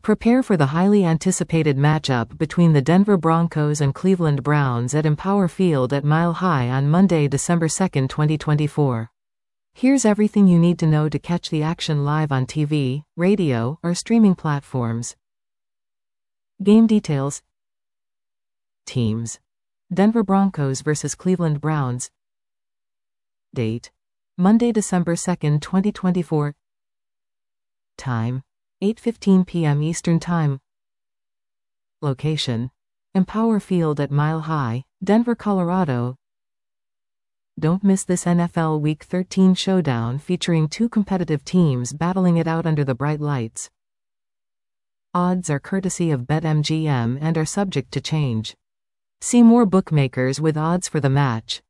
Prepare for the highly anticipated matchup between the Denver Broncos and Cleveland Browns at Empower Field at Mile High on Monday, December 2, 2024. Here's everything you need to know to catch the action live on TV, radio, or streaming platforms. Game details. Teams: Denver Broncos vs. Cleveland Browns. Date: Monday, December 2, 2024. Time: 8:15 p.m. Eastern Time. Location: Empower Field at Mile High, Denver, Colorado. Don't miss this NFL Week 13 showdown featuring two competitive teams battling it out under the bright lights. Odds are courtesy of BetMGM and are subject to change. See more bookmakers with odds for the match.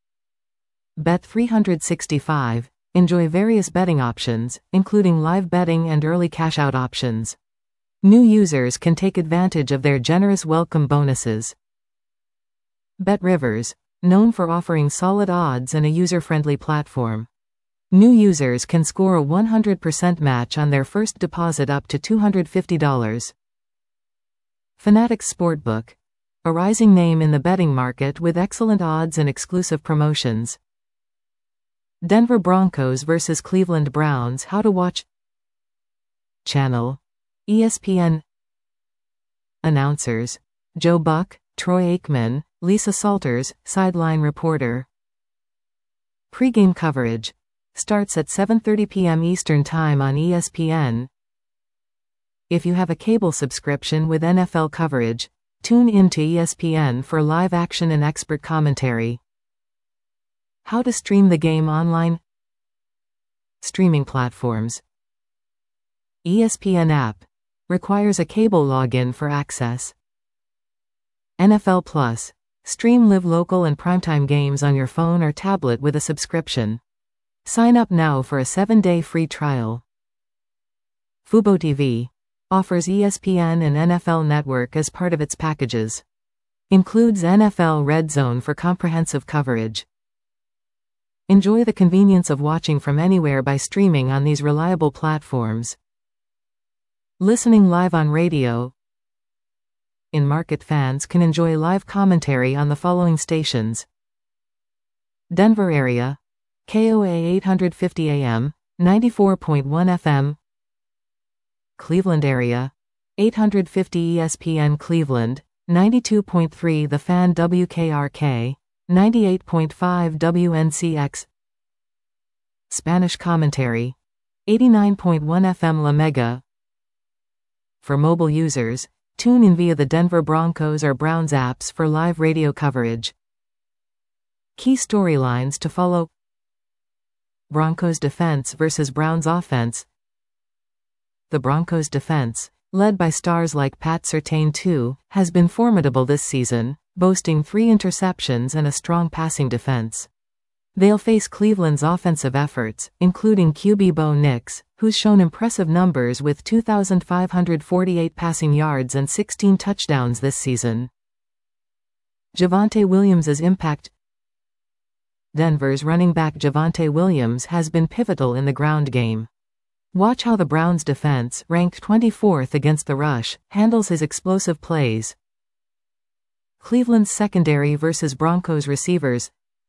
Bet365. Enjoy various betting options, including live betting and early cash-out options. New users can take advantage of their generous welcome bonuses. BetRivers, known for offering solid odds and a user-friendly platform. New users can score a 100% match on their first deposit up to $250. Fanatics Sportbook, a rising name in the betting market with excellent odds and exclusive promotions. Denver Broncos vs. Cleveland Browns. How to watch. Channel: ESPN. Announcers: Joe Buck, Troy Aikman, Lisa Salters, sideline reporter. Pre-game coverage starts at 7:30 p.m. Eastern Time on ESPN. If you have a cable subscription with NFL coverage, tune in to ESPN for live action and expert commentary. How to stream the game online. Streaming platforms. ESPN app. Requires a cable login for access. NFL Plus. Stream live local and primetime games on your phone or tablet with a subscription. Sign up now for a 7-day free trial. FuboTV. Offers ESPN and NFL Network as part of its packages. Includes NFL Red Zone for comprehensive coverage. Enjoy the convenience of watching from anywhere by streaming on these reliable platforms. Listening live on radio. In-market fans can enjoy live commentary on the following stations. Denver area: KOA 850 AM, 94.1 FM. Cleveland area: 850 ESPN Cleveland, 92.3 The Fan WKRK, 98.5 WNCX. Spanish commentary: 89.1 FM La Mega. For mobile users, tune in via the Denver Broncos or Browns apps for live radio coverage. Key storylines to follow. Broncos defense vs. Browns offense. The Broncos defense, led by stars like Pat Surtain II, has been formidable this season, boasting 3 interceptions and a strong passing defense. They'll face Cleveland's offensive efforts, including QB Bo Nix, who's shown impressive numbers with 2,548 passing yards and 16 touchdowns this season. Javonte Williams' impact. Denver's running back Javonte Williams has been pivotal in the ground game. Watch how the Browns' defense, ranked 24th against the rush, handles his explosive plays. Cleveland's secondary vs. Broncos receivers.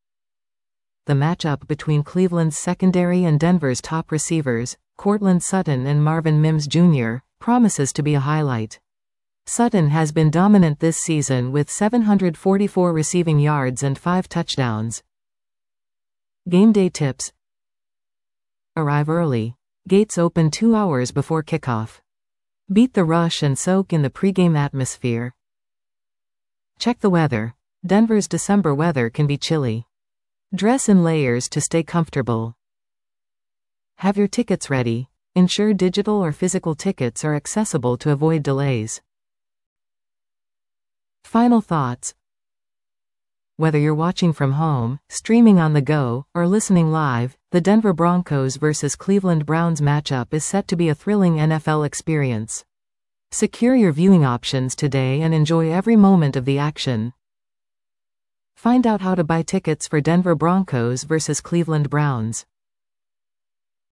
The matchup between Cleveland's secondary and Denver's top receivers, Courtland Sutton and Marvin Mims Jr., promises to be a highlight. Sutton has been dominant this season with 744 receiving yards and 5 touchdowns. Game day tips. Arrive early. Gates open 2 hours before kickoff. Beat the rush and soak in the pregame atmosphere. Check the weather. Denver's December weather can be chilly. Dress in layers to stay comfortable. Have your tickets ready. Ensure digital or physical tickets are accessible to avoid delays. Final thoughts. Whether you're watching from home, streaming on the go, or listening live, the Denver Broncos vs. Cleveland Browns matchup is set to be a thrilling NFL experience. Secure your viewing options today and enjoy every moment of the action. Find out how to buy tickets for Denver Broncos vs. Cleveland Browns.